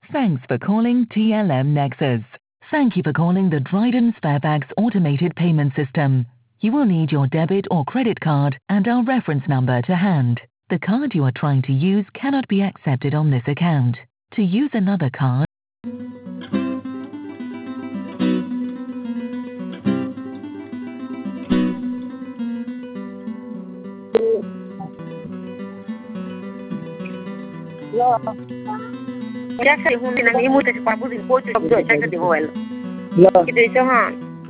Thanks for calling TLM Nexus. Thank you for calling the Dryden Sparebags automated payment system. You will need your debit or credit card and our reference number to hand. The card you are trying to use cannot be accepted on this account. To use another card, Ya sa yung nang imo ta pa buzin ko sa do sa ka di hoel. Kita iso ha.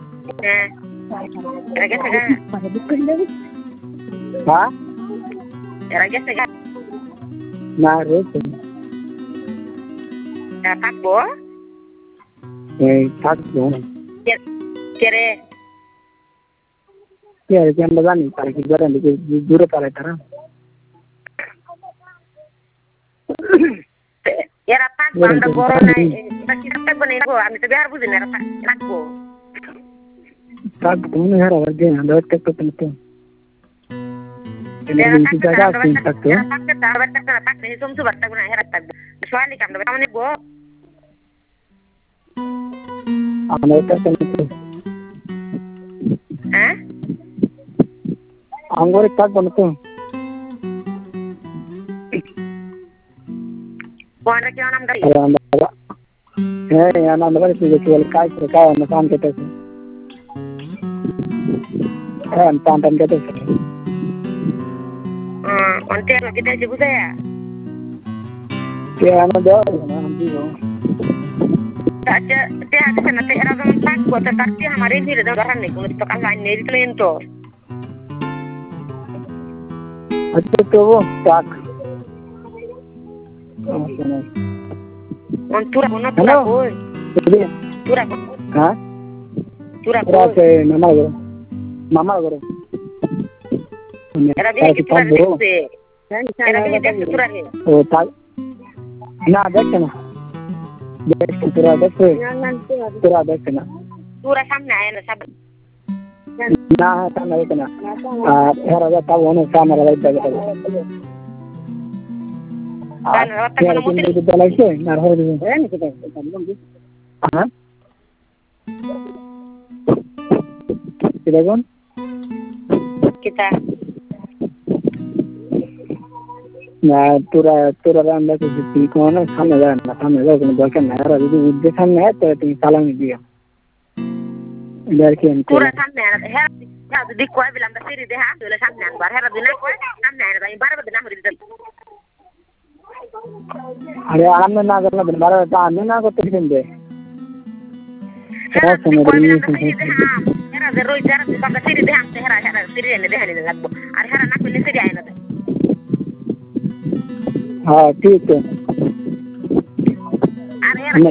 Era que saga. Ha? Era que saga. Narito. Takbo. Takbo. Kere. Kaya kaya magani para que garan de duro para tara. Era takbo anda borona basi takbo ne go ami to biar buzin era takbo. Takbo ne era warge anda takbo tanto. Era Ini jaga sin takbo. Era takbo takbo ni sum su takbo na era takbo. Swali kam do amne go. Anda takbo. Angore takbo tanto. Wanda kyo nam gai. Ya nam gai se ke kai na काम के तसे हम tan के तसे onte lo kita je budaya ya na do na हम भी हो aja te ada sana te era zaman tak buat tapi हमारे भी रदा घर नहीं कुछ तो कल लाइन नहीं ट्रेन तो अच्छा तो वो tak on tura bono tura ko tura ko ha tura ko tura se mama goro era bien que tura de era bien que tura है o tak na देखना tura देखना tura सामने आया ना सब ना सामने देखना era ya está bueno cámara de kan rata kan mutir kita lagi nar ho dulu ha kita kon kita na tura anda ke sini kona सामने जाना बल्कि नहर अभी उद्देश्य सामने है तो तुम साला में दिया इधर के tura सामने है ya di ko bilang basiri deh ha dole सामने bar hera dina ko सामने है भाई बार बदना हो रही अरे आने ना करना दिन बार आने ना को तुम दे hera di ko bilang basiri deh ha hera de roi jara di banga siri deh ha hera siri ne deh ne lagbo ar hera nak ni siri ayna हाँ ठीक है